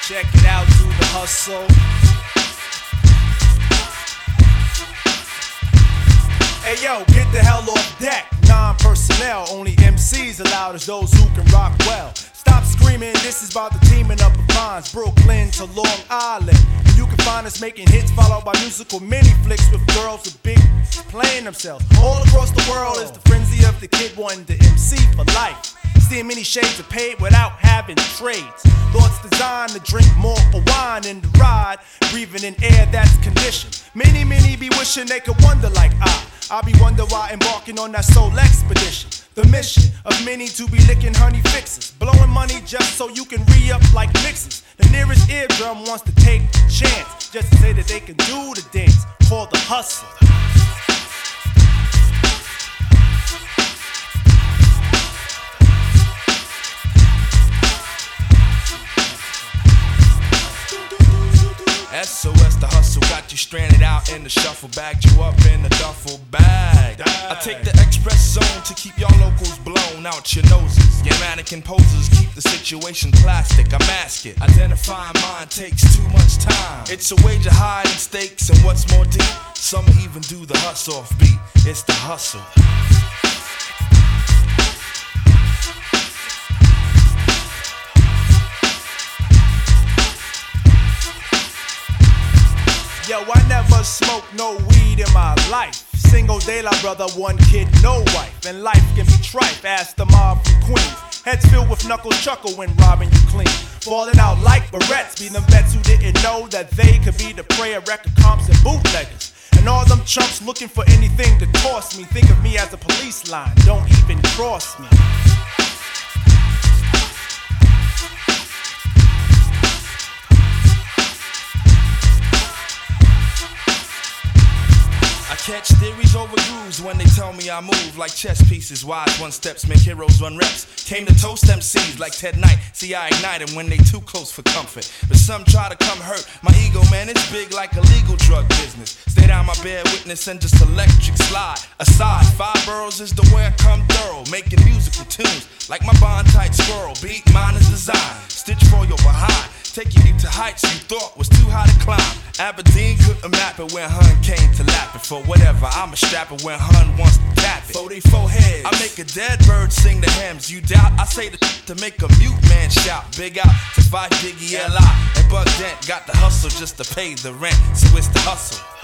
Check it out, do the hustle. Hey yo, get the hell off deck. Non-personnel, only MCs allowed as those who can rock well. Stop screaming, this is about the teaming up of minds, Brooklyn to Long Island. And you can find us making hits followed by musical mini flicks with girls with big playing themselves. All across the world is the frenzy of the kid wanting to MC for life. Seeing many shades of paid without having trades. Thoughts designed to drink more of wine and to ride, breathing in air that's conditioned. Many be wishing they could wonder like I be wonder why embarking on that soul expedition. The mission of many to be licking honey fixes, blowing money just so you can re-up like mixes. The nearest eardrum wants to take a chance, just to say that they can do the dance called the hustle. SOS, the hustle got you stranded out in the shuffle, bagged you up in the duffel bag. I take the express zone to keep y'all locals blown out your noses. Your mannequin poses keep the situation plastic. I mask it. Identifying mine takes too much time. It's a way to hide in stakes and what's more deep. Some even do the hustle off beat. It's the hustle. Yo, I never smoked no weed in my life. Single de la brother, one kid, no wife. And life can be trife, ask the mob from Queens. Heads filled with knuckles chuckle when robbing you clean. Falling out like barrettes, be them vets who didn't know that they could be the prey of record comps and bootleggers. And all them chumps looking for anything to toss me. Think of me as a police line, don't even cross me. I catch theories over grooves when they tell me I move like chess pieces. Wise one steps make heroes run reps. Came to toast MCs like Ted Knight. See, I ignite them when they too close for comfort. But some try to come hurt my ego, man. It's big like a legal drug business. Stay down my bear witness and just electric slide. Aside, 5 boroughs is the way I come thorough. Making musical tunes like my bond tight squirrel. Beat mine is design. Stitch for your behind. Taking you to heights you thought was too high to climb. Aberdeen couldn't map it when Hun came to lap it. For whatever, I'm a strapper when Hun wants to tap it. 44 heads, I make a dead bird sing the hymns. You doubt, I say the to make a mute man shout. Big out to fight Biggie L.I. And Bug Dent got the hustle just to pay the rent. So it's the hustle.